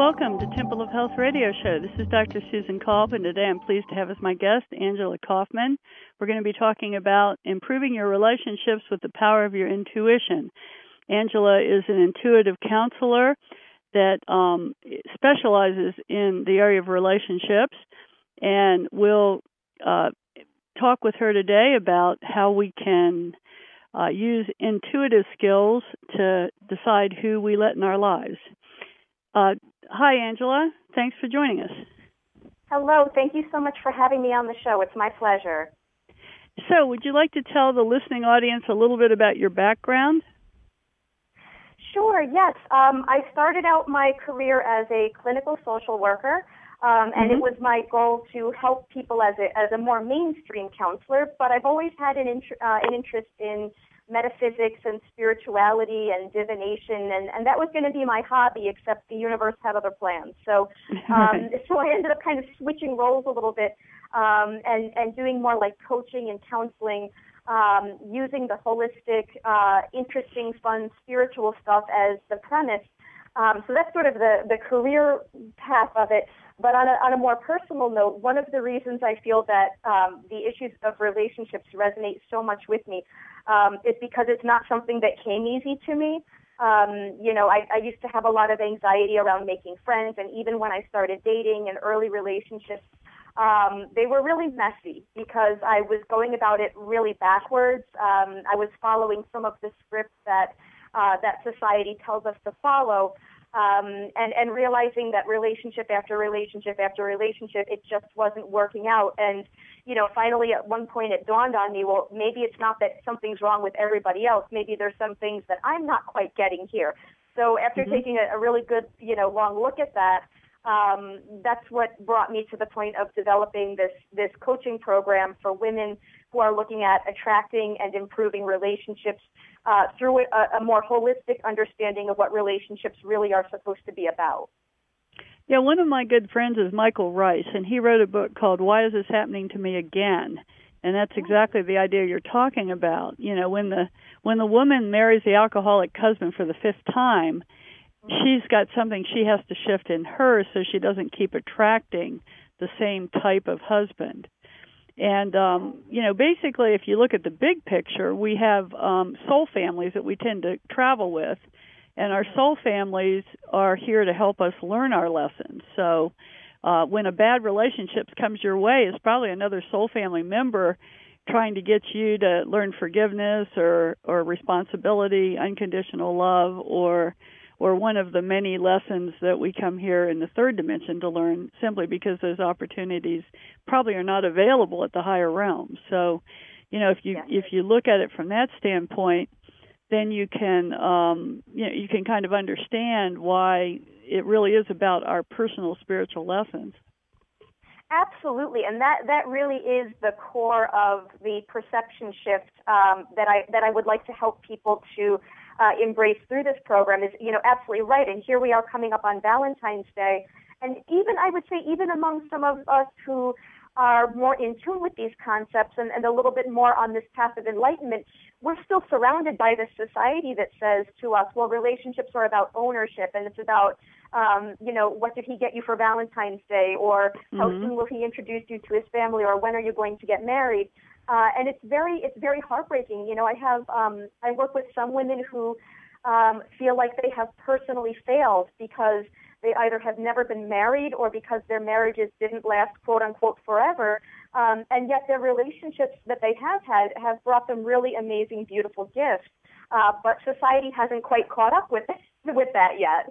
Welcome to Temple of Health Radio Show. This is Dr. Susan Kolb, and today I'm pleased to have as my guest Angela Kaufman. We're going to be talking about improving your relationships with the power of your intuition. Angela is an intuitive counselor that specializes in the area of relationships, and we'll talk with her today about how we can use intuitive skills to decide who we let in our lives. Hi, Angela. Thanks for joining us. Hello. Thank you so much for having me on the show. It's my pleasure. So, would you like to tell the listening audience a little bit about your background? Sure, yes. I started out my career as a clinical social worker, and it was my goal to help people as a more mainstream counselor, but I've always had an interest in metaphysics and spirituality and divination, and that was going to be my hobby, except the universe had other plans. So so I ended up kind of switching roles a little bit and doing more like coaching and counseling, using the holistic, interesting, fun, spiritual stuff as the premise. So that's sort of the career path of it. But on a more personal note, one of the reasons I feel that the issues of relationships resonate so much with me is because it's not something that came easy to me. I used to have a lot of anxiety around making friends, and even when I started dating and early relationships, they were really messy because I was going about it really backwards. I was following some of the scripts that society tells us to follow. And realizing that relationship after relationship after relationship, it just wasn't working out. And, finally at one point it dawned on me, well, maybe it's not that something's wrong with everybody else. Maybe there's some things that I'm not quite getting here. So after taking a really good, long look at that, that's what brought me to the point of developing this coaching program for women who are looking at attracting and improving relationships through a more holistic understanding of what relationships really are supposed to be about. Yeah, one of my good friends is Michael Rice, and he wrote a book called Why Is This Happening to Me Again? And that's exactly the idea you're talking about. When the woman marries the alcoholic husband for the fifth time, she's got something she has to shift in her so she doesn't keep attracting the same type of husband. And, basically, if you look at the big picture, we have soul families that we tend to travel with, and our soul families are here to help us learn our lessons. So when a bad relationship comes your way, it's probably another soul family member trying to get you to learn forgiveness or responsibility, unconditional love, or one of the many lessons that we come here in the third dimension to learn, simply because those opportunities probably are not available at the higher realms. So, if you look at it from that standpoint, then you can you can kind of understand why it really is about our personal spiritual lessons. Absolutely, and that really is the core of the perception shift that I would like to help people to embrace through this program. Is absolutely right. And here we are coming up on Valentine's Day, and I would say even among some of us who are more in tune with these concepts and a little bit more on this path of enlightenment, we're still surrounded by this society that says to us, well, relationships are about ownership, and it's about what did he get you for Valentine's Day, or how soon will he introduce you to his family, or when are you going to get married? And it's very heartbreaking. I work with some women who feel like they have personally failed because they either have never been married or because their marriages didn't last, quote unquote, forever. And yet their relationships that they have had have brought them really amazing, beautiful gifts. But society hasn't quite caught up with that yet.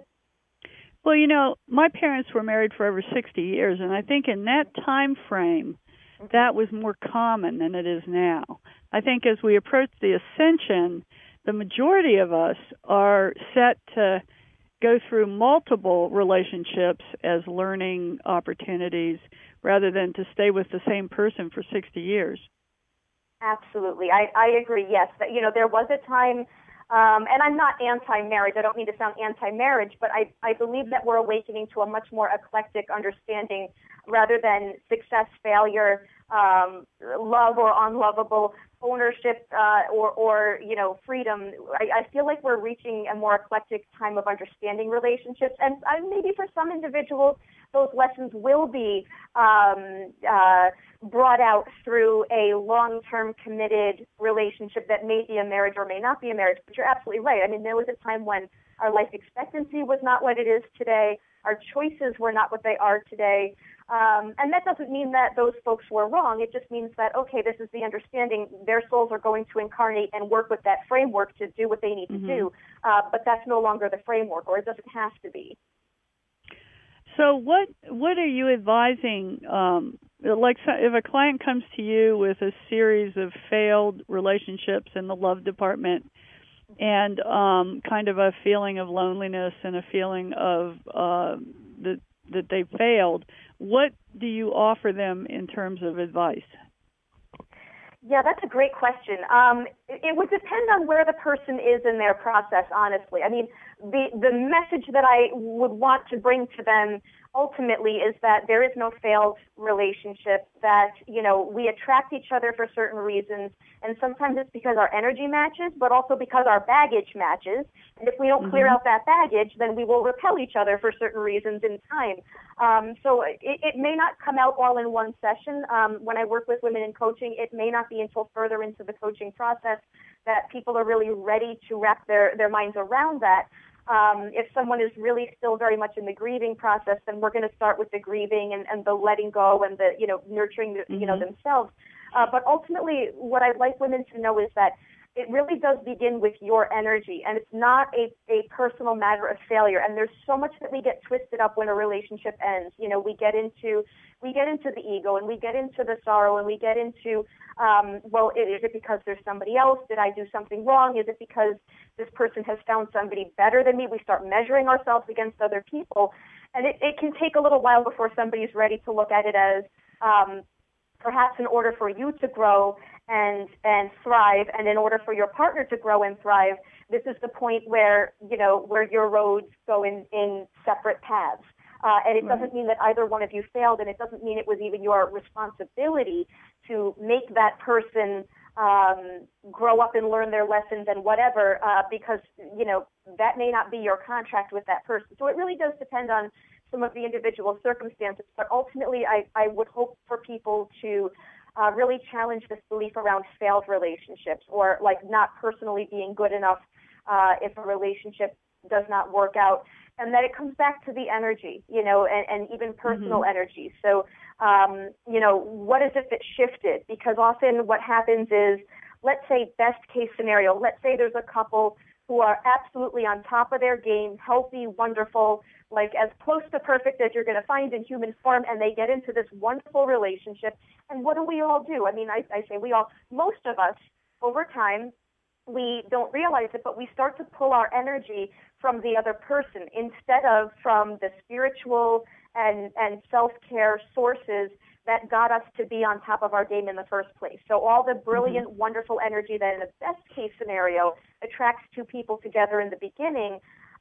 Well, my parents were married for over 60 years, and I think in that time frame, that was more common than it is now. I think as we approach the ascension, the majority of us are set to go through multiple relationships as learning opportunities rather than to stay with the same person for 60 years. Absolutely. I agree, yes. There was a time, and I'm not anti-marriage. I don't mean to sound anti-marriage, but I believe that we're awakening to a much more eclectic understanding rather than success, failure, love or unlovable, ownership or freedom. I feel like we're reaching a more eclectic time of understanding relationships, and maybe for some individuals those lessons will be brought out through a long-term committed relationship that may be a marriage or may not be a marriage. But you're absolutely right. I mean, there was a time when our life expectancy was not what it is today. Our choices were not what they are today. And that doesn't mean that those folks were wrong. It just means that, okay, this is the understanding. Their souls are going to incarnate and work with that framework to do what they need to do. But that's no longer the framework, or it doesn't have to be. So what are you advising? Like, if a client comes to you with a series of failed relationships in the love department and kind of a feeling of loneliness and a feeling of that they failed, what do you offer them in terms of advice? Yeah, that's a great question. It would depend on where the person is in their process, honestly. I mean, the message that I would want to bring to them ultimately is that there is no failed relationship, that, we attract each other for certain reasons, and sometimes it's because our energy matches, but also because our baggage matches. And if we don't clear out that baggage, then we will repel each other for certain reasons in time. So it may not come out all in one session. When I work with women in coaching, it may not be until further into the coaching process that people are really ready to wrap their minds around that. If someone is really still very much in the grieving process, then we're going to start with the grieving and the letting go and the, nurturing, themselves. But ultimately, what I'd like women to know is that it really does begin with your energy, and it's not a personal matter of failure. And there's so much that we get twisted up when a relationship ends. We get into the ego, and we get into the sorrow, and we get into, is it because there's somebody else? Did I do something wrong? Is it because this person has found somebody better than me? We start measuring ourselves against other people, and it can take a little while before somebody's ready to look at it as perhaps in order for you to grow and thrive, and in order for your partner to grow and thrive, this is the point where your roads go in separate paths. And it doesn't mean that either one of you failed, and it doesn't mean it was even your responsibility to make that person grow up and learn their lessons and whatever, because, that may not be your contract with that person. So it really does depend on some of the individual circumstances. But ultimately, I would hope for people to really challenge this belief around failed relationships, or like not personally being good enough if a relationship does not work out, and that it comes back to the energy, and even personal energy. So, what is it that shifted? Because often what happens is, let's say best case scenario, let's say there's a couple who are absolutely on top of their game, healthy, wonderful, like as close to perfect as you're going to find in human form, and they get into this wonderful relationship. And what do we all do? I mean, I say we all, most of us, over time, we don't realize it, but we start to pull our energy from the other person instead of from the spiritual and self-care sources that got us to be on top of our game in the first place. So all the brilliant, wonderful energy that in the best case scenario attracts two people together in the beginning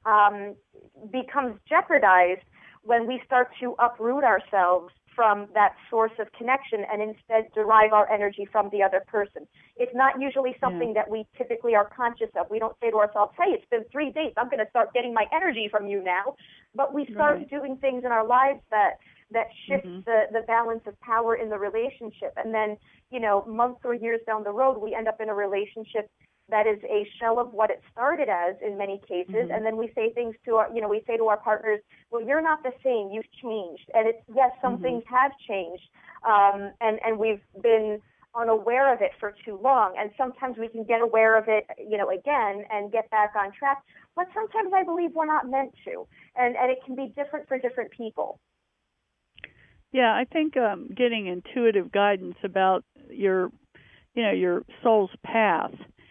becomes jeopardized when we start to uproot ourselves from that source of connection and instead derive our energy from the other person. It's not usually something that we typically are conscious of. We don't say to ourselves, hey, it's been 3 days, I'm going to start getting my energy from you now. But we start doing things in our lives that shifts the balance of power in the relationship. And then, months or years down the road, we end up in a relationship that is a shell of what it started as in many cases. And then we say things to our, we say to our partners, well, you're not the same, you've changed. And it's, yes, some things have changed. And we've been unaware of it for too long. And sometimes we can get aware of it, again and get back on track. But sometimes I believe we're not meant to. And it can be different for different people. Yeah, I think getting intuitive guidance about your soul's path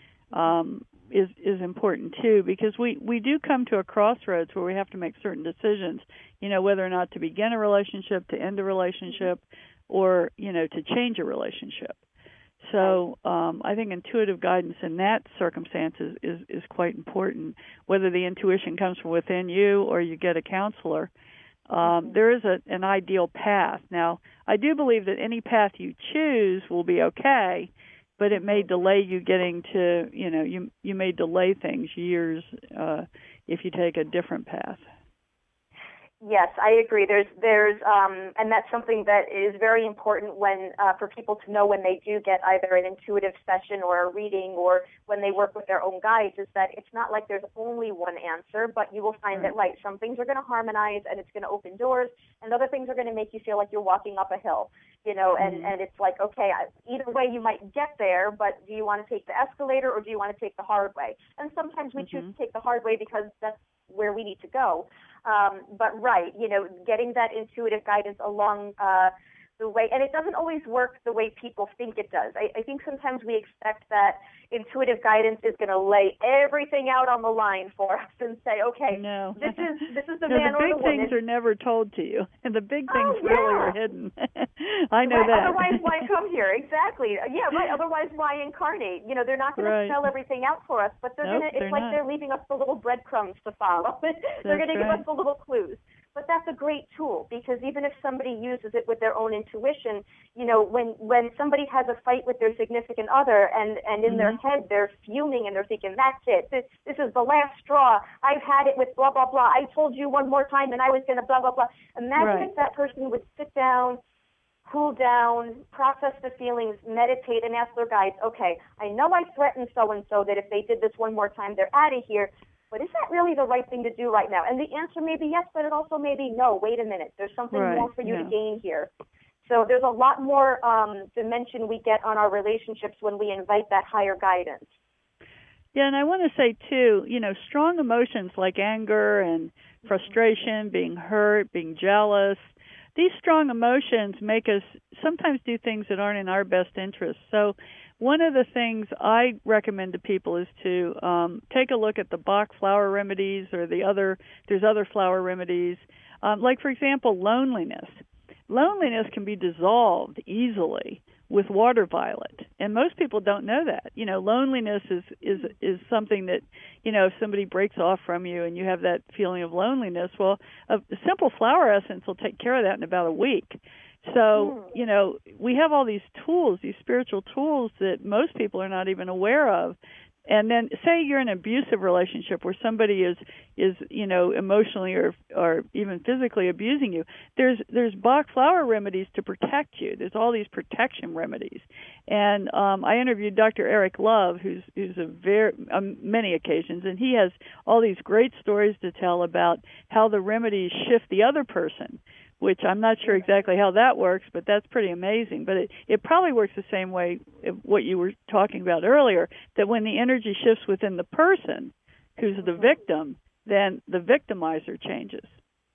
is important too, because we do come to a crossroads where we have to make certain decisions, whether or not to begin a relationship, to end a relationship, or to change a relationship. So I think intuitive guidance in that circumstance is quite important, whether the intuition comes from within you or you get a counselor. There is an ideal path. Now, I do believe that any path you choose will be okay, but it may delay you getting to, you may delay things years if you take a different path. Yes, I agree. There's, and that's something that is very important when for people to know when they do get either an intuitive session or a reading, or when they work with their own guides, is that it's not like there's only one answer, but you will find that some things are going to harmonize and it's going to open doors, and other things are going to make you feel like you're walking up a hill, and it's like, okay, either way you might get there, but do you want to take the escalator or do you want to take the hard way? And sometimes we choose to take the hard way because that's where we need to go. But getting that intuitive guidance along the way, and it doesn't always work the way people think it does. I think sometimes we expect that intuitive guidance is going to lay everything out on the line for us and say, okay, no. this is the man or the woman. The big things are never told to you, and the big things really are hidden. I know that. Otherwise, why come here? Exactly. Yeah, right. Otherwise, why incarnate? They're not going to spell everything out for us, but they're leaving us the little breadcrumbs to follow. They're going to give us the little clues. But that's a great tool, because even if somebody uses it with their own intuition, when somebody has a fight with their significant other and in their head they're fuming and they're thinking, that's it, this is the last straw, I've had it with blah, blah, blah, I told you one more time and I was going to blah, blah, blah. Imagine if that person would sit down, cool down, process the feelings, meditate, and ask their guides, okay, I know I threatened so-and-so that if they did this one more time, they're out of here. But is that really the right thing to do right now? And the answer may be yes, but it also may be no. Wait a minute. There's something more for you to gain here. So there's a lot more dimension we get on our relationships when we invite that higher guidance. Yeah, and I want to say, too, strong emotions like anger and frustration, being hurt, being jealous, these strong emotions make us sometimes do things that aren't in our best interest. So one of the things I recommend to people is to take a look at the Bach flower remedies, or there's other flower remedies. Like, for example, loneliness. Loneliness can be dissolved easily with water violet, and most people don't know that. Loneliness is something that, if somebody breaks off from you and you have that feeling of loneliness, well, a simple flower essence will take care of that in about a week. So, we have all these tools, these spiritual tools that most people are not even aware of. And then say you're in an abusive relationship where somebody is emotionally or even physically abusing you. There's Bach flower remedies to protect you. There's all these protection remedies. And I interviewed Dr. Eric Love, who's a many occasions, and he has all these great stories to tell about how the remedies shift the other person, which I'm not sure exactly how that works, but that's pretty amazing. But it probably works the same way what you were talking about earlier, that when the energy shifts within the person who's the victim, then the victimizer changes.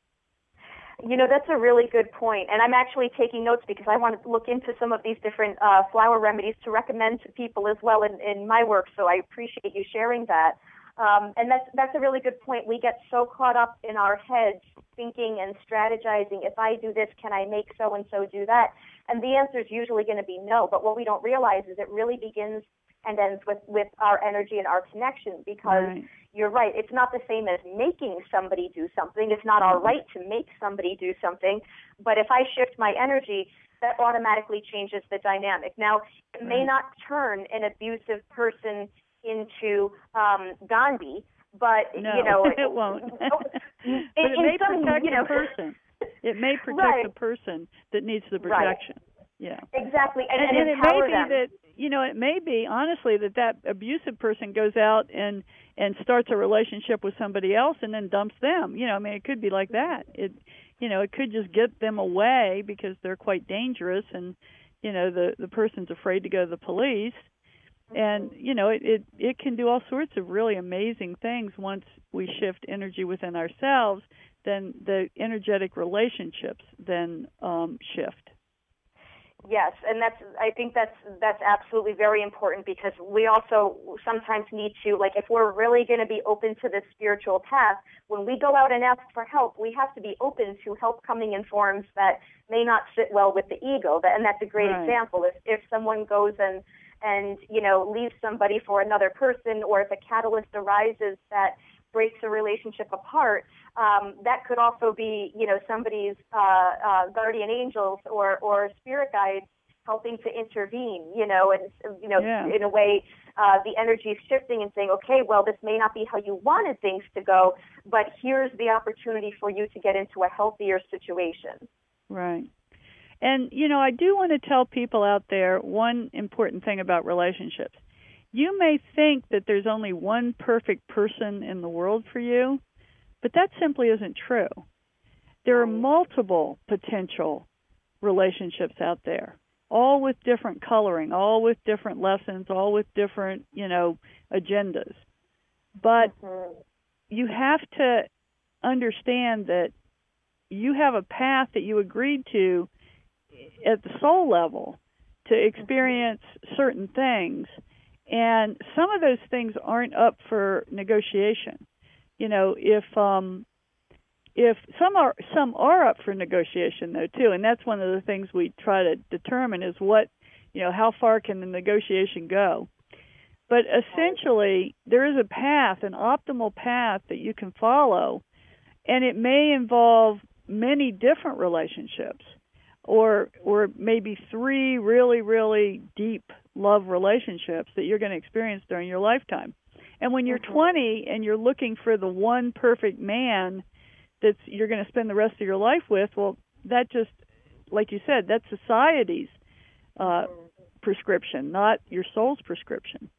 That's a really good point. And I'm actually taking notes because I want to look into some of these different flower remedies to recommend to people as well in my work, so I appreciate you sharing that. And that's a really good point. We get so caught up in our heads thinking and strategizing, if I do this, can I make so-and-so do that? And the answer is usually going to be no. But what we don't realize is it really begins and ends with our energy and our connection, because you're right. It's not the same as making somebody do something. It's not our right to make somebody do something. But if I shift my energy, that automatically changes the dynamic. Now, it may not turn an abusive person into Gandhi, but it won't. But it may protect the person. It may protect the person that needs the protection. Yeah, exactly, and it may be them. It may be honestly that abusive person goes out and starts a relationship with somebody else and then dumps them. It could be like that. It could just get them away because they're quite dangerous, and the person's afraid to go to the police. And, it can do all sorts of really amazing things once we shift energy within ourselves. Then the energetic relationships then shift. Yes, and I think that's absolutely very important, because we also sometimes need to, like, if we're really going to be open to the spiritual path, when we go out and ask for help, we have to be open to help coming in forms that may not sit well with the ego. And that's a great example. If someone goes and leaves somebody for another person, or if a catalyst arises that breaks a relationship apart, that could also be, somebody's guardian angels or spirit guides helping to intervene, and, Yeah. in a way, the energy is shifting and saying, okay, well, this may not be how you wanted things to go, but here's the opportunity for you to get into a healthier situation. Right. And, I do want to tell people out there one important thing about relationships. You may think that there's only one perfect person in the world for you, but that simply isn't true. There are multiple potential relationships out there, all with different coloring, all with different lessons, all with different, agendas. But you have to understand that you have a path that you agreed to at the soul level to experience certain things, and some of those things aren't up for negotiation. If some are up for negotiation though too, and that's one of the things we try to determine is how far can the negotiation go. But essentially, there is a path, an optimal path that you can follow, and it may involve many different relationships, or maybe 3 really, really deep love relationships that you're going to experience during your lifetime. And when you're 20 and you're looking for the one perfect man that you're going to spend the rest of your life with, well, that just, like you said, that's society's prescription, not your soul's prescription.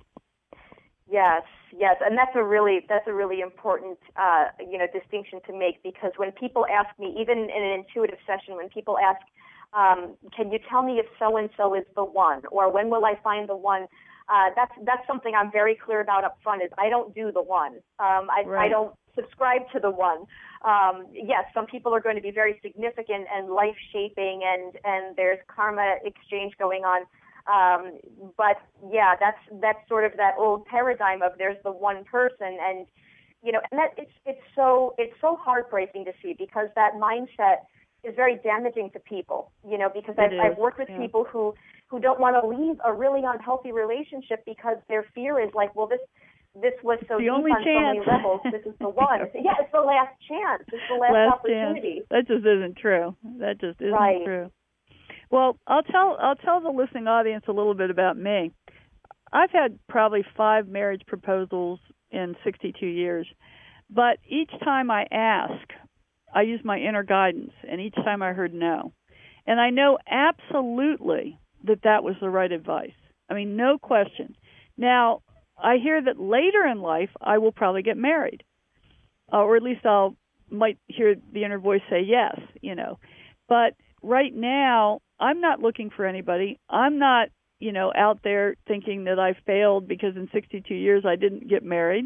Yes, and that's a really important distinction to make, because when people ask me, even in an intuitive session, when people ask, can you tell me if so and so is the one, or when will I find the one? That's something I'm very clear about up front. Is I don't do the one. I don't subscribe to the one. Yes, some people are going to be very significant and life shaping, and there's karma exchange going on. But yeah, that's sort of that old paradigm of there's the one person, and and that it's so heartbreaking to see, because that mindset is very damaging to people. Because I've worked with people who don't want to leave a really unhealthy relationship because their fear is like, well, this was so deep on so many levels. This is the one. Yeah, it's the last chance. It's the last opportunity. Chance. That just isn't true. That just isn't right. true. Well, I'll tell the listening audience a little bit about me. I've had probably 5 marriage proposals in 62 years, but each time I ask, I use my inner guidance, and each time I heard no. And I know absolutely that was the right advice. I mean, no question. Now, I hear that later in life I will probably get married, or at least might hear the inner voice say yes, But right now, I'm not looking for anybody. I'm not, out there thinking that I failed because in 62 years I didn't get married.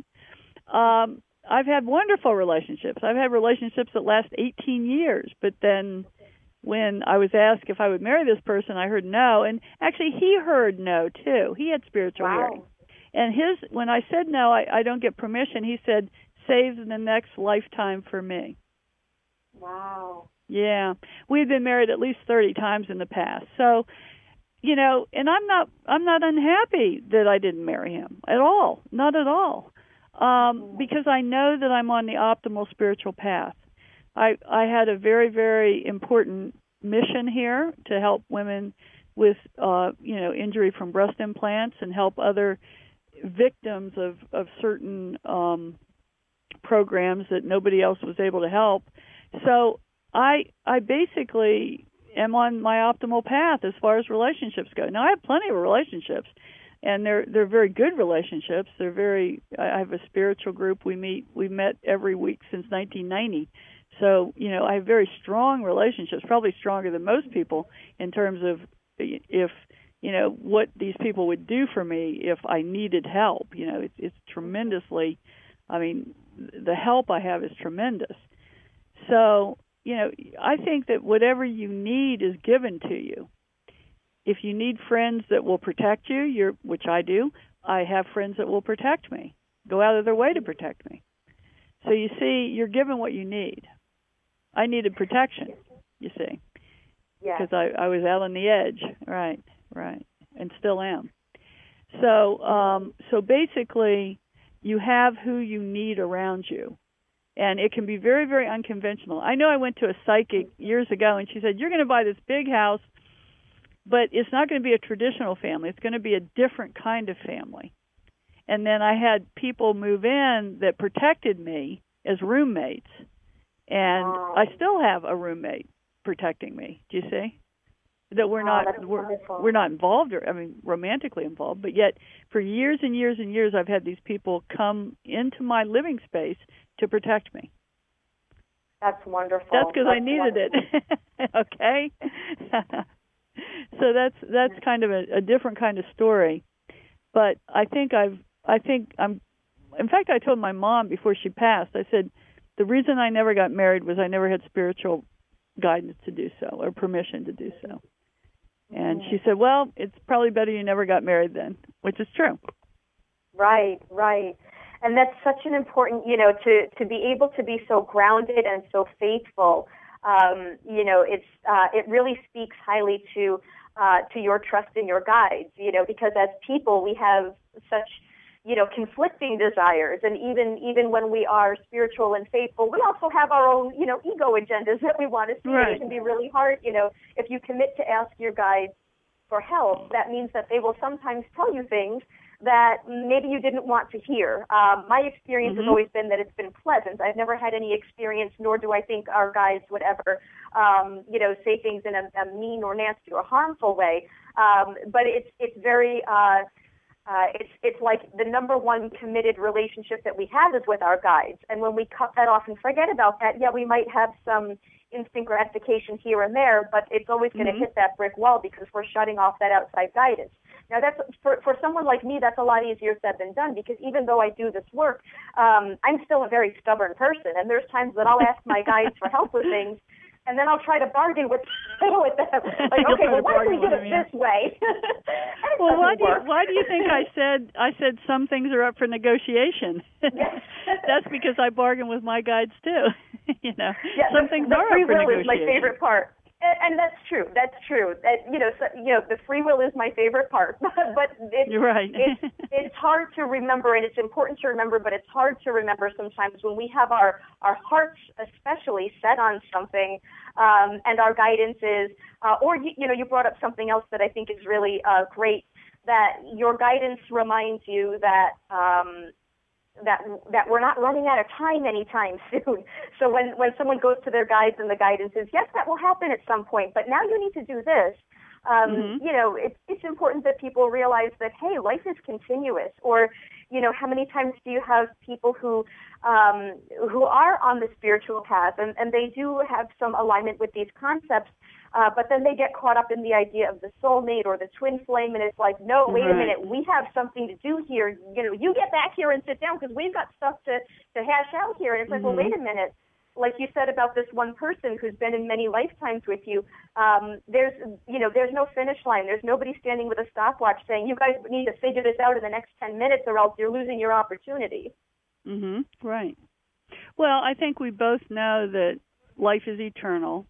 I've had wonderful relationships. I've had relationships that last 18 years, but then when I was asked if I would marry this person, I heard no, and actually he heard no too. He had spiritual hearing. And when I said no, I don't get permission, he said, save the next lifetime for me. Wow. Yeah. We've been married at least 30 times in the past. So, and I'm not unhappy that I didn't marry him at all. Not at all. Because I know that I'm on the optimal spiritual path. I had a very, very important mission here to help women with, injury from breast implants, and help other victims of certain programs that nobody else was able to help. So I basically am on my optimal path as far as relationships go. Now, I have plenty of relationships, and they're very good relationships. I have a spiritual group. We've met every week since 1990. So, I have very strong relationships, probably stronger than most people in terms of if what these people would do for me if I needed help. It's tremendously, the help I have is tremendous. So, I think that whatever you need is given to you. If you need friends that will protect you, which I do, I have friends that will protect me, go out of their way to protect me. So you see, you're given what you need. I needed protection, you see, because I was out on the edge, right, and still am. So basically, you have who you need around you, and it can be very, very unconventional. I know I went to a psychic years ago, and she said, "You're going to buy this big house but it's not going to be a traditional family. It's going to be a different kind of family. And then I had people move in that protected me as roommates, and I still have a roommate protecting me. Do you see? That we're not involved, or I mean, romantically involved, but yet for years and years and years, I've had these people come into my living space to protect me. That's wonderful. That's because I needed it. Okay. So that's kind of a different kind of story, but I think I'm. In fact, I told my mom before she passed. I said the reason I never got married was I never had spiritual guidance to do so or permission to do so. And she said, well, it's probably better you never got married then, which is true. Right. And that's such an important, to be able to be so grounded and so faithful. It really speaks highly to your trust in your guides, because as people we have such, conflicting desires, and even when we are spiritual and faithful, we also have our own, ego agendas that we want to see. Right. It can be really hard, if you commit to ask your guides for help, that means that they will sometimes tell you things that maybe you didn't want to hear. My experience has always been that it's been pleasant. I've never had any experience, nor do I think our guides would ever, say things in a mean or nasty or harmful way. But it's very, it's like the number one committed relationship that we have is with our guides. And when we cut that off and forget about that, yeah, we might have some instant gratification here and there, but it's always going to hit that brick wall because we're shutting off that outside guidance. Now, that's for someone like me, that's a lot easier said than done, because even though I do this work, I'm still a very stubborn person, and there's times that I'll ask my guides for help with things, and then I'll try to bargain with them. Like, okay, well, why don't we do it this way? Well, why do you think I said some things are up for negotiation? That's because I bargain with my guides too. Yeah, some things the are free up for will negotiation. is my favorite part. And that's true. The free will is my favorite part. But you're right. it's hard to remember, and it's important to remember, but it's hard to remember sometimes when we have our hearts especially set on something, and our guidance is, or you brought up something else that I think is really great, that your guidance reminds you that that we're not running out of time anytime soon. So when someone goes to their guides and the guidance is, yes, that will happen at some point, but now you need to do this. It's important that people realize that, hey, life is continuous. Or, how many times do you have people who are on the spiritual path and they do have some alignment with these concepts, but then they get caught up in the idea of the soulmate or the twin flame, and it's like, no, wait a minute, we have something to do here. You get back here and sit down because we've got stuff to hash out here. And it's like, well, wait a minute. Like you said about this one person who's been in many lifetimes with you, there's no finish line. There's nobody standing with a stopwatch saying, you guys need to figure this out in the next 10 minutes or else you're losing your opportunity. Right. Well, I think we both know that life is eternal.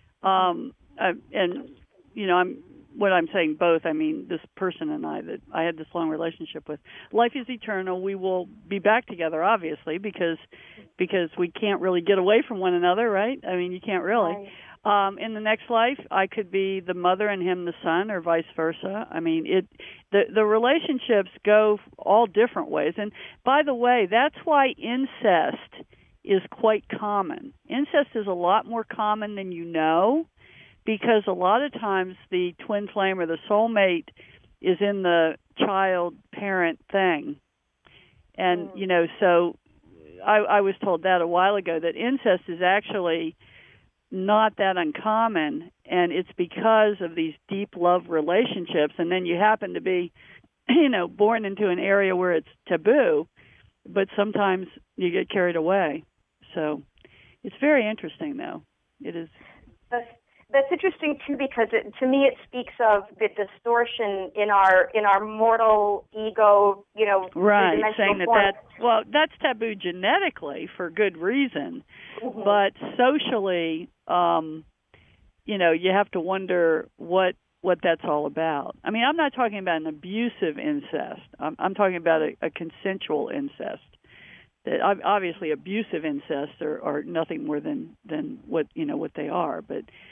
When I'm saying both, I mean this person and I that I had this long relationship with. Life is eternal. We will be back together, obviously, because we can't really get away from one another, right? I mean, you can't really. Right. In the next life, I could be the mother and him the son, or vice versa. I mean, the relationships go all different ways. And by the way, that's why incest is quite common. Incest is a lot more common than you know, because a lot of times the twin flame or the soulmate is in the child-parent thing. And, so I was told that a while ago, that incest is actually not that uncommon, and it's because of these deep love relationships. And then you happen to be, born into an area where it's taboo, but sometimes you get carried away. So it's very interesting, though. It is. That's interesting too, because to me it speaks of the distortion in our mortal ego, right? Saying that's taboo genetically for good reason, but socially, you have to wonder what that's all about. I mean, I'm not talking about an abusive incest. I'm talking about a consensual incest. That obviously abusive incest are nothing more than what what they are, but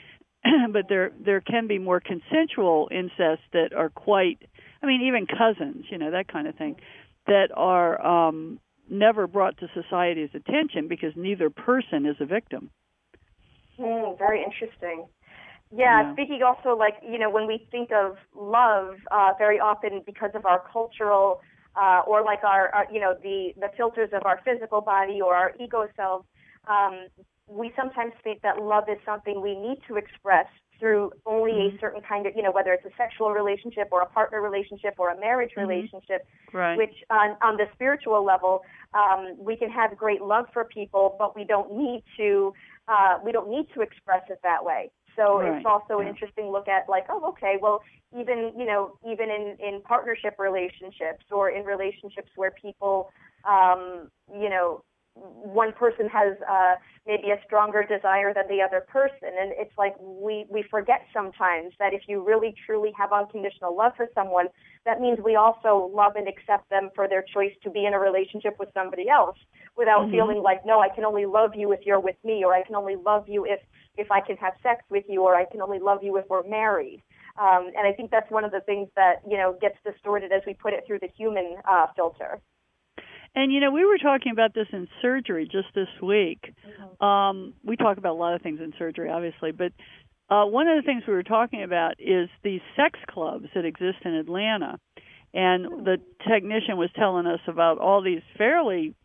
but there can be more consensual incest that are quite, I mean, even cousins, that kind of thing, that are never brought to society's attention because neither person is a victim. Very interesting. Yeah, speaking also when we think of love, very often because of our cultural or like our the filters of our physical body or our ego self, we sometimes think that love is something we need to express through only a certain kind of, whether it's a sexual relationship or a partner relationship or a marriage relationship, right. Which on the spiritual level, we can have great love for people, but we don't need to express it that way. So right. It's also an interesting look at even in partnership relationships or in relationships where people, one person has maybe a stronger desire than the other person, and it's like we forget sometimes that if you really truly have unconditional love for someone, that means we also love and accept them for their choice to be in a relationship with somebody else without feeling like, no, I can only love you if you're with me, or I can only love you if I can have sex with you, or I can only love you if we're married. And I think that's one of the things that gets distorted as we put it through the human filter. And, we were talking about this in surgery just this week. We talk about a lot of things in surgery, obviously, but one of the things we were talking about is these sex clubs that exist in Atlanta. And the technician was telling us about all these fairly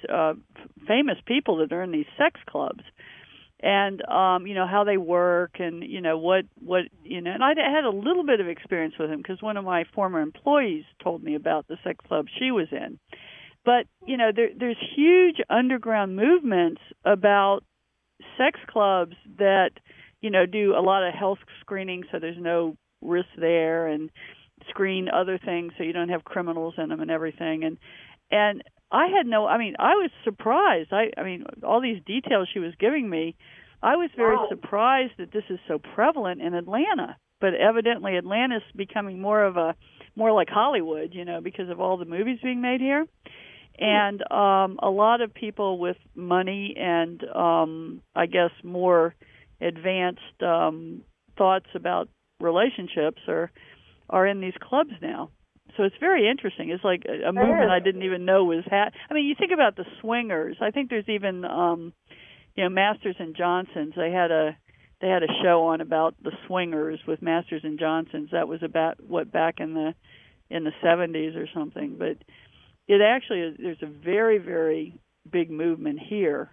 famous people that are in these sex clubs and, how they work and, what and I had a little bit of experience with them because one of my former employees told me about the sex club she was in. But, there's huge underground movements about sex clubs that, do a lot of health screening so there's no risk there and screen other things so you don't have criminals in them and everything. And I was surprised. I mean, all these details she was giving me, I was very surprised that this is so prevalent in Atlanta. But evidently Atlanta's becoming more like Hollywood, because of all the movies being made here. And a lot of people with money and I guess more advanced thoughts about relationships are in these clubs now. So it's very interesting. It's like a movement I didn't even know was you think about the swingers. I think there's even Masters and Johnsons. They had a show on about the swingers with Masters and Johnsons. That was about back in the 70s or something, but it actually is, there's a very, very big movement here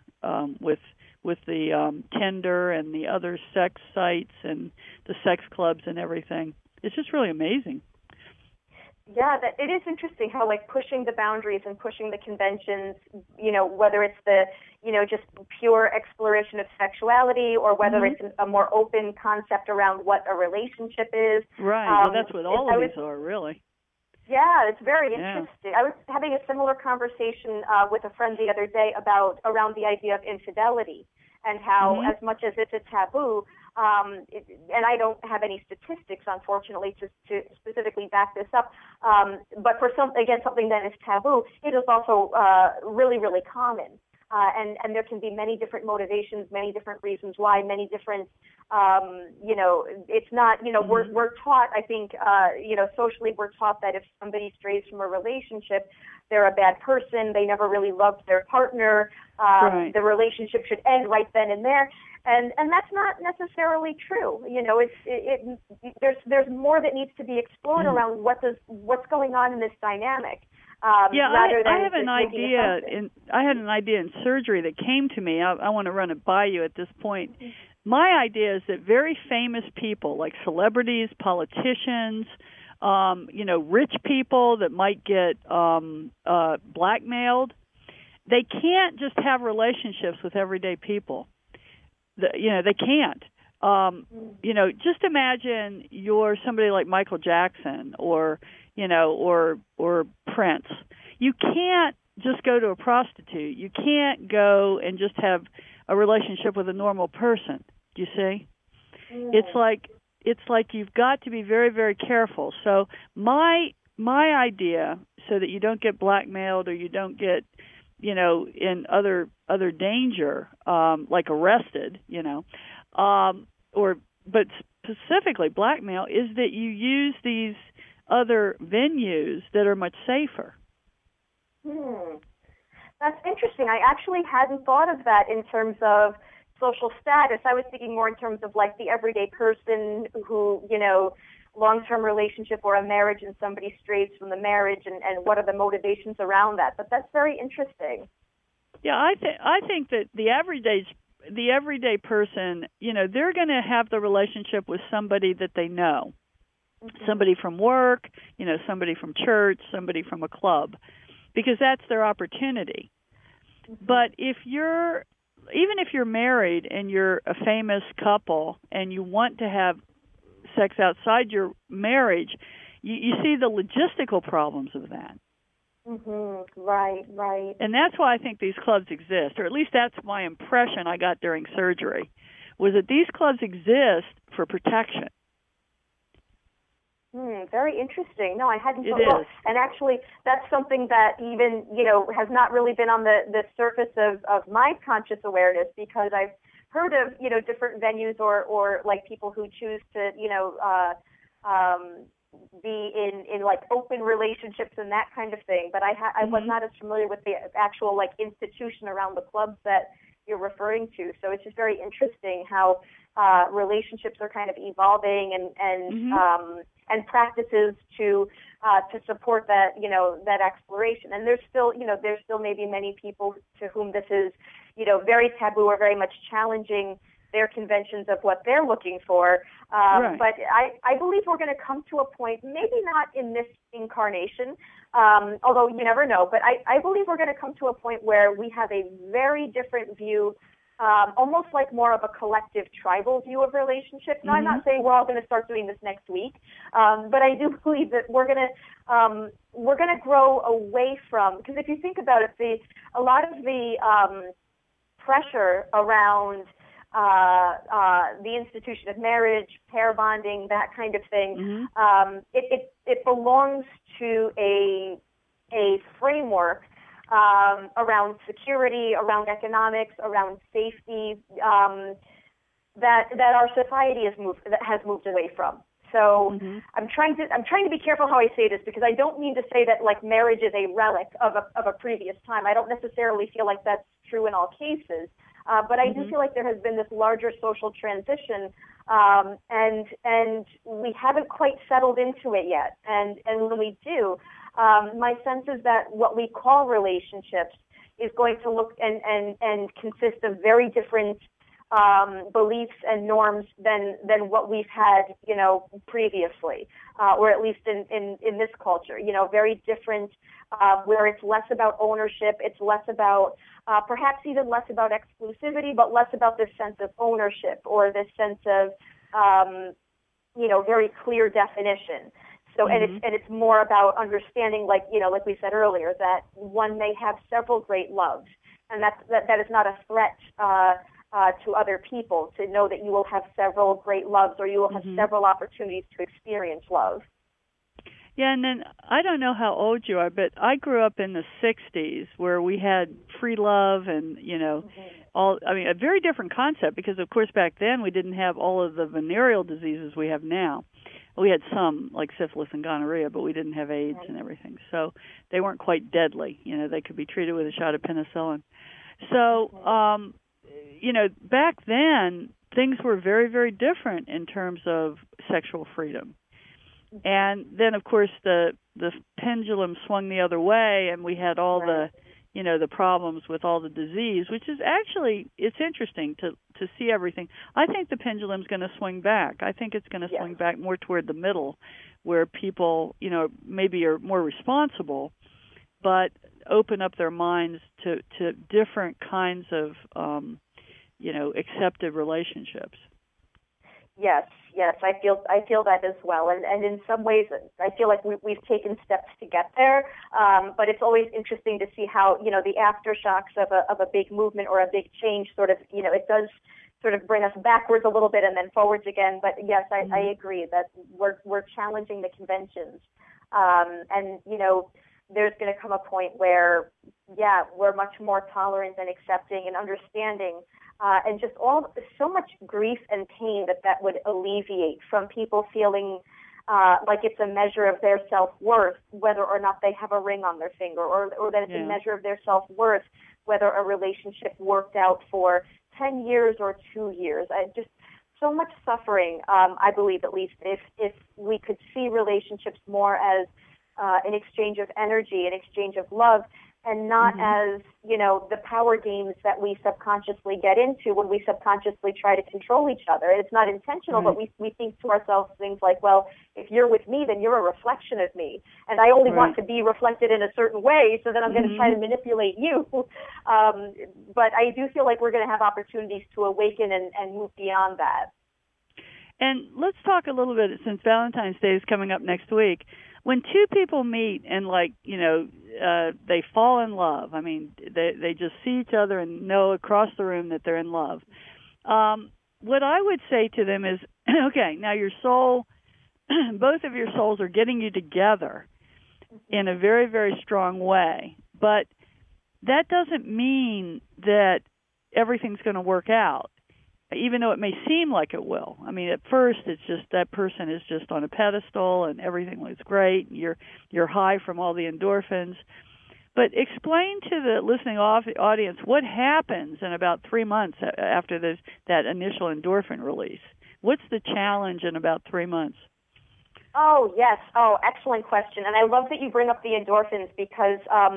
with the Tinder and the other sex sites and the sex clubs and everything. It's just really amazing. Yeah, it is interesting how pushing the boundaries and pushing the conventions, whether it's the, just pure exploration of sexuality or whether it's a more open concept around what a relationship is. Right. Well, that's what all of these are, really. Yeah, it's very interesting. I was having a similar conversation with a friend the other day around the idea of infidelity and how as much as it's a taboo, and I don't have any statistics, unfortunately, to specifically back this up, but for something that is taboo, it is also really, really common. And there can be many different motivations, many different reasons why, many different, it's not, we're taught, I think, socially we're taught that if somebody strays from a relationship, they're a bad person, they never really loved their partner, right. The relationship should end right then and there. And that's not necessarily true. There's more that needs to be explored around what's going on in this dynamic. I have an idea. I had an idea in surgery that came to me. I want to run it by you at this point. My idea is that very famous people, like celebrities, politicians, rich people that might get blackmailed, they can't just have relationships with everyday people. They can't. Just imagine you're somebody like Michael Jackson or Prince. You can't just go to a prostitute. You can't go and just have a relationship with a normal person. Do you see? It's like you've got to be very, very careful. So my idea, so that you don't get blackmailed or you don't get, in other danger, like arrested, or but specifically blackmail, is that you use these other venues that are much safer. That's interesting. I actually hadn't thought of that in terms of social status. I was thinking more in terms of like the everyday person who, long-term relationship or a marriage and somebody strays from the marriage and what are the motivations around that. But that's very interesting. Yeah, I think that the everyday person, they're going to have the relationship with somebody that they know. Somebody from work, somebody from church, somebody from a club, because that's their opportunity. But even if you're married and you're a famous couple and you want to have sex outside your marriage, you see the logistical problems of that. Right. And that's why I think these clubs exist, or at least that's my impression I got during surgery, was that these clubs exist for protection. Very interesting. No, I hadn't thought about it. And actually, that's something that even, has not really been on the surface of my conscious awareness, because I've heard of, different venues or like people who choose to, be in like open relationships and that kind of thing. But I was not as familiar with the actual like institution around the clubs that you're referring to. So it's just very interesting how relationships are kind of evolving and practices to support that, that exploration. And there's still maybe many people to whom this is, very taboo or very much challenging their conventions of what they're looking for. Right. But I believe we're going to come to a point, maybe not in this incarnation, although you never know, but I believe we're going to come to a point where we have a very different view, almost like more of a collective tribal view of relationships. Now, I'm not saying we're all going to start doing this next week, but I do believe that we're going to grow away from, because if you think about it, a lot of the pressure around the institution of marriage, pair bonding, that kind of thing, it belongs to a framework around security, around economics, around safety, that our society has moved away from. So I'm trying to be careful how I say this, because I don't mean to say that like marriage is a relic of a previous time. I don't necessarily feel like that's true in all cases. But I do feel like there has been this larger social transition, and we haven't quite settled into it yet. And when we do, my sense is that what we call relationships is going to look and consist of very different beliefs and norms than what we've had, previously, or at least in this culture. Very different, where it's less about ownership, it's less about, perhaps even less about exclusivity, but less about this sense of ownership or this sense of, very clear definition. So, and it's more about understanding, like we said earlier, that one may have several great loves, and that is not a threat to other people, to know that you will have several great loves, or you will have several opportunities to experience love. Yeah, and then I don't know how old you are, but I grew up in the 60s where we had free love and, a very different concept, because, of course, back then we didn't have all of the venereal diseases we have now. We had some, like syphilis and gonorrhea, but we didn't have AIDS and everything. So they weren't quite deadly. They could be treated with a shot of penicillin. So, back then, things were very, very different in terms of sexual freedom. And then, of course, the pendulum swung the other way, and we had all the problems with all the disease, which is actually, it's interesting to see everything. I think the pendulum's going to swing back. I think it's going to swing back more toward the middle, where people, maybe are more responsible, but open up their minds to different kinds of, accepted relationships. Yes, I feel that as well, and in some ways, I feel like we've taken steps to get there. But it's always interesting to see how the aftershocks of a big movement or a big change sort of it does sort of bring us backwards a little bit and then forwards again. But yes, I agree that we're challenging the conventions, and there's going to come a point where we're much more tolerant and accepting and understanding and just so much grief and pain that would alleviate from people feeling like it's a measure of their self-worth whether or not they have a ring on their finger, or that it's a measure of their self-worth whether a relationship worked out for 10 years or 2 years. Just so much suffering, I believe, at least, if we could see relationships more as an exchange of energy, an exchange of love, and not as, the power games that we subconsciously get into when we subconsciously try to control each other. It's not intentional, but we think to ourselves things like, well, if you're with me, then you're a reflection of me, and I only want to be reflected in a certain way, so then I'm going to try to manipulate you. But I do feel like we're going to have opportunities to awaken and move beyond that. And let's talk a little bit, since Valentine's Day is coming up next week. When two people meet and, they fall in love, I mean, they just see each other and know across the room that they're in love. What I would say to them is, okay, now your soul, both of your souls are getting you together in a very, very strong way. But that doesn't mean that everything's going to work out, even though it may seem like it will. I mean, at first, it's just that person is just on a pedestal and everything looks great. And you're high from all the endorphins. But explain to the listening audience what happens in about 3 months after that initial endorphin release. What's the challenge in about 3 months? Oh, yes. Oh, excellent question. And I love that you bring up the endorphins because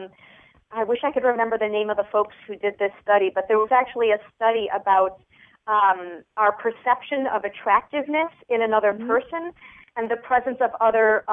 I wish I could remember the name of the folks who did this study, but there was actually a study about our perception of attractiveness in another person and the presence of other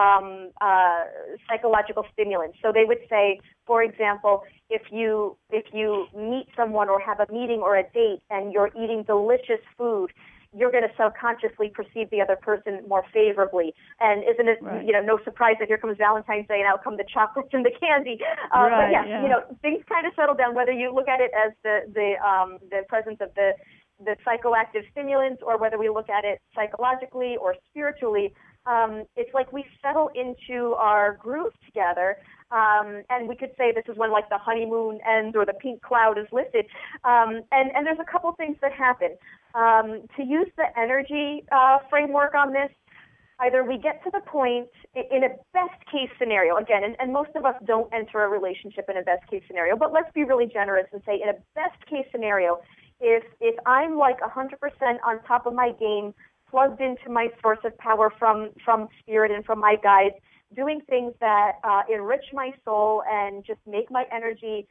psychological stimulants. So they would say, for example, if you meet someone or have a meeting or a date and you're eating delicious food, you're going to subconsciously perceive the other person more favorably. And isn't it, no surprise that here comes Valentine's Day and out come the chocolates and the candy. But things kind of settle down, whether you look at it as the presence of the psychoactive stimulants or whether we look at it psychologically or spiritually. It's like we settle into our groove together, and we could say this is when the honeymoon ends or the pink cloud is lifted. And there's a couple things that happen. To use the energy framework on this, either we get to the point in a best case scenario, again, and most of us don't enter a relationship in a best case scenario, but let's be really generous and say in a best case scenario, if I'm 100% on top of my game, plugged into my source of power from spirit and from my guides, doing things that enrich my soul and just make my energy,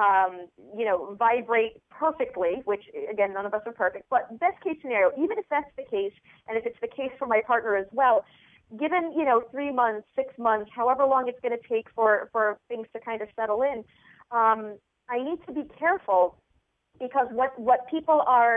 vibrate perfectly, which, again, none of us are perfect, but best case scenario, even if that's the case, and if it's the case for my partner as well, given, 3 months, 6 months, however long it's going to take for things to kind of settle in, I need to be careful because what people are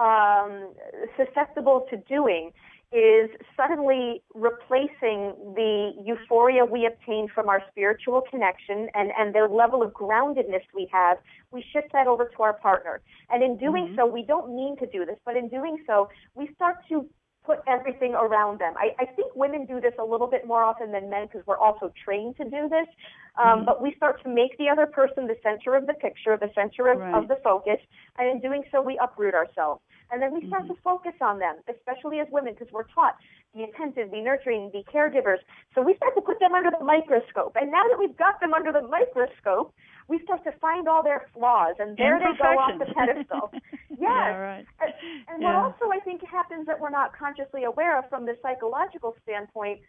susceptible to doing is suddenly replacing the euphoria we obtain from our spiritual connection and the level of groundedness we have, we shift that over to our partner. And in doing so, we don't mean to do this, but in doing so, we start to put everything around them. I think women do this a little bit more often than men because we're also trained to do this. But we start to make the other person the center of the picture, the center of the focus, and in doing so, we uproot ourselves. And then we start to focus on them, especially as women, because we're taught be attentive, be nurturing, be caregivers. So we start to put them under the microscope. And now that we've got them under the microscope, we start to find all their flaws, and there they go off the pedestal. Yes. Yeah, right. And what also I think happens that we're not consciously aware of from the psychological standpoint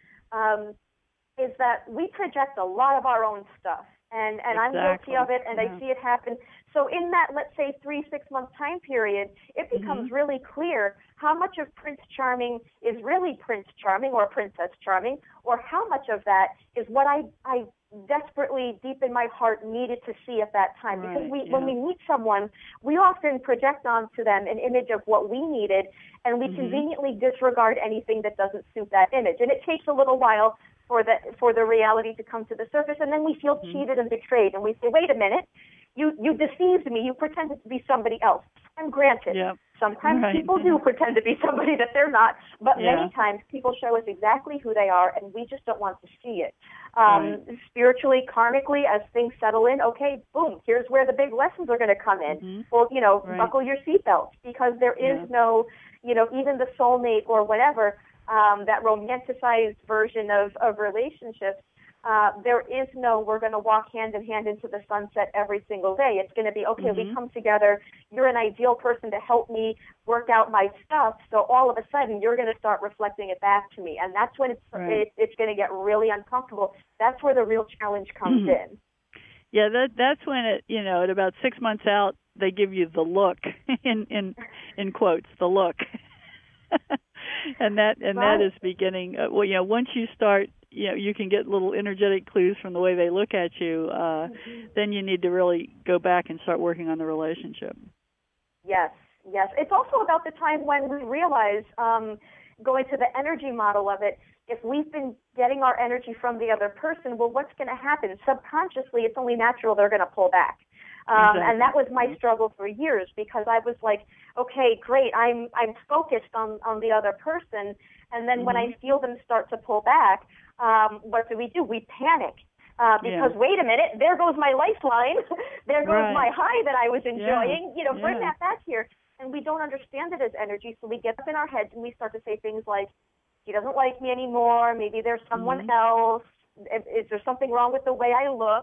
is that we project a lot of our own stuff. And I'm guilty of it, and I see it happen. So in that, let's say, 3-6 month time period, it becomes really clear how much of Prince Charming is really Prince Charming or Princess Charming, or how much of that is what I desperately, deep in my heart, needed to see at that time. Because when we meet someone, we often project onto them an image of what we needed, and we conveniently disregard anything that doesn't suit that image. And it takes a little while for the reality to come to the surface, and then we feel cheated and betrayed, and we say, wait a minute, you deceived me, you pretended to be somebody else. And granted, Sometimes Right. people do pretend to be somebody that they're not, but Yeah. many times people show us exactly who they are, and we just don't want to see it. Right. Spiritually, karmically, as things settle in, okay, boom, here's where the big lessons are going to come in. Mm-hmm. Well, Right. buckle your seatbelts, because there is no, even the soulmate or whatever, that romanticized version of relationships. There is no, we're going to walk hand in hand into the sunset every single day. It's going to be, okay, we come together. You're an ideal person to help me work out my stuff. So all of a sudden, you're going to start reflecting it back to me. And that's when it's going to get really uncomfortable. That's where the real challenge comes in. Yeah, that's when at about 6 months out, they give you the look, in quotes, the look. and that is beginning, once you start, you can get little energetic clues from the way they look at you, then you need to really go back and start working on the relationship. Yes. It's also about the time when we realize, going to the energy model of it, if we've been getting our energy from the other person, well, what's going to happen? Subconsciously, it's only natural they're going to pull back. Exactly. And that was my struggle for years, because I was like, okay, great, I'm focused on the other person, and then when I feel them start to pull back, what do? We panic. Because wait a minute, there goes my lifeline, there goes my high that I was enjoying, bring that back here. And we don't understand it as energy, so we get up in our heads and we start to say things like, he doesn't like me anymore, maybe there's someone else, is there something wrong with the way I look?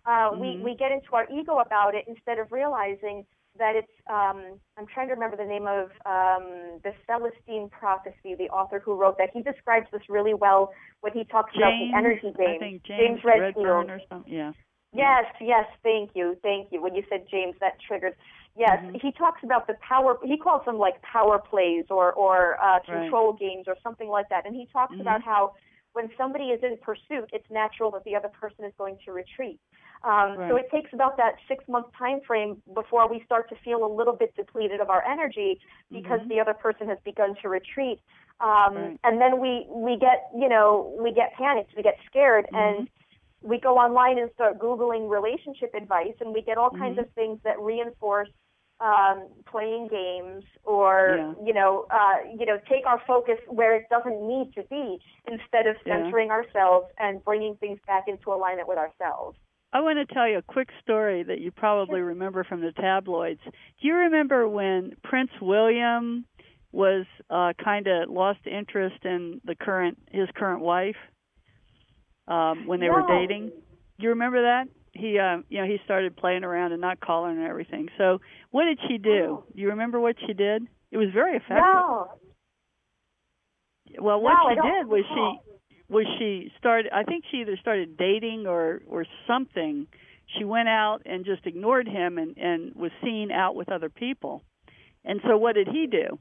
We get into our ego about it instead of realizing that it's, I'm trying to remember the name of the Celestine Prophecy, the author who wrote that. He describes this really well when he talks about the energy game. I think James Redburn or something, yeah. Yes, thank you. When you said James, that triggered. Yes, he talks about the power, he calls them like power plays or control games or something like that. And he talks about how when somebody is in pursuit, it's natural that the other person is going to retreat. So it takes about that 6-month time frame before we start to feel a little bit depleted of our energy, because the other person has begun to retreat. And then we get panicked, we get scared, and we go online and start Googling relationship advice, and we get all kinds of things that reinforce playing games or, take our focus where it doesn't need to be, instead of centering ourselves and bringing things back into alignment with ourselves. I want to tell you a quick story that you probably remember from the tabloids. Do you remember when Prince William was kind of lost interest in his current wife when they were dating? Do you remember that? He started playing around and not calling and everything. So what did she do? Do you remember what she did? It was very effective. No. Well, what she did was she started, I think she either started dating or something. She went out and just ignored him and was seen out with other people. And so what did he do?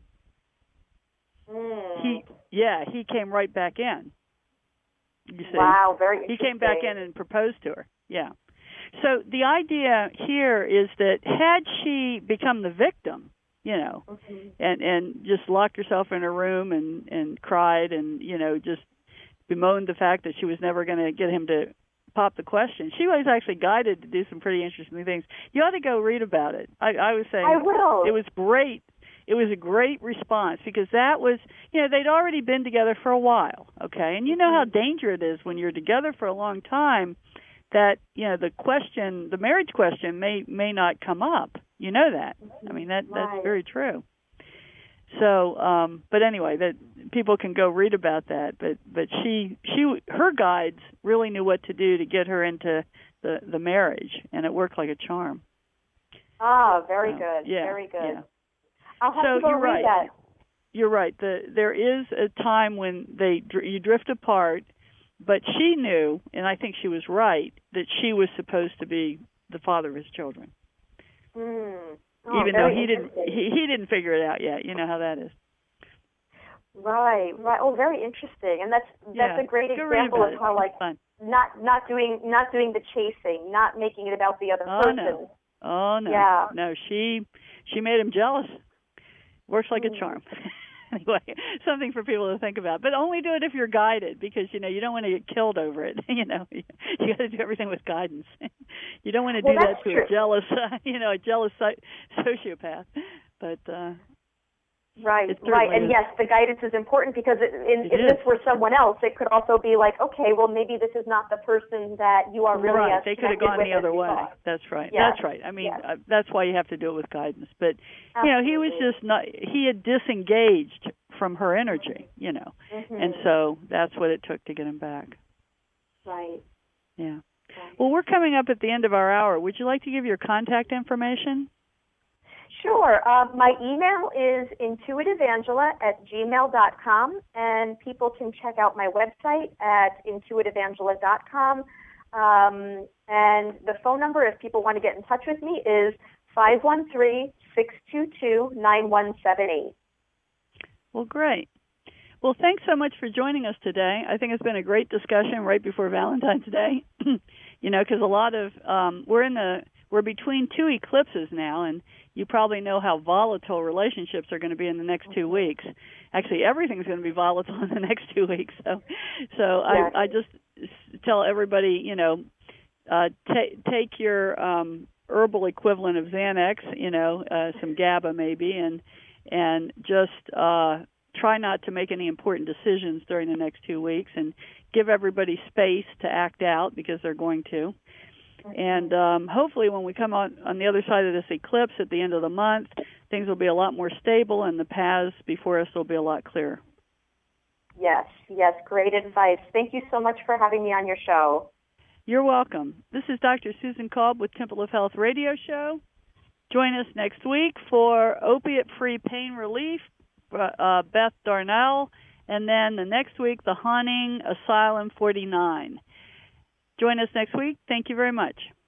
He came right back in. You see? Wow, very interesting. He came back in and proposed to her. Yeah. So the idea here is that had she become the victim, and just locked herself in her room and cried and, just bemoaned the fact that she was never going to get him to pop the question. She was actually guided to do some pretty interesting things. You ought to go read about it. I was saying I will. It was great. It was a great response because that was, they'd already been together for a while, okay? And you know how dangerous it is when you're together for a long time that, the marriage question may not come up. You know that. I mean, that's very true. So, but anyway, that people can go read about that. But her guides really knew what to do to get her into the marriage, and it worked like a charm. Ah, very good. Very good. Yeah. I'll have to go read that. You're right. There is a time when you drift apart, but she knew, and I think she was right, that she was supposed to be the father of his children. Even though he didn't figure it out yet. You know how that is. Right. Oh, very interesting. And that's a great example of how not doing the chasing, not making it about the other person. Oh no. Yeah. No, she made him jealous. Works like a charm. Anyway, something for people to think about. But only do it if you're guided, because you don't want to get killed over it. You got to do everything with guidance. You don't want to do that to a jealous, a jealous sociopath. But Right, right. And yes, the guidance is important because if this were someone else, it could also be like, okay, well, maybe this is not the person that you are really as they could have gone the other way. That's right. Yes. That's right. I mean, that's why you have to do it with guidance. But, you know, he was just not, he had disengaged from her energy, you know. And so that's what it took to get him back. Right. Yeah. Well, we're coming up at the end of our hour. Would you like to give your contact information? Sure. My email is intuitiveangela@gmail.com, and people can check out my website at intuitiveangela.com. And the phone number, if people want to get in touch with me, is 513-622-9178. Well, great. Well, thanks so much for joining us today. I think it's been a great discussion right before Valentine's Day. You know, because a lot of we're between two eclipses now, and you probably know how volatile relationships are going to be in the next 2 weeks. Actually, everything's going to be volatile in the next 2 weeks. So I just tell everybody, you know, take your herbal equivalent of Xanax, you know, some GABA maybe, and just try not to make any important decisions during the next 2 weeks, and give everybody space to act out because they're going to. And hopefully when we come on the other side of this eclipse at the end of the month, things will be a lot more stable and the paths before us will be a lot clearer. Yes, great advice. Thank you so much for having me on your show. You're welcome. This is Dr. Susan Kolb with Temple of Health Radio Show. Join us next week for opiate-free pain relief, Beth Darnell, and then the next week, The Haunting, Asylum 49. Join us next week. Thank you very much.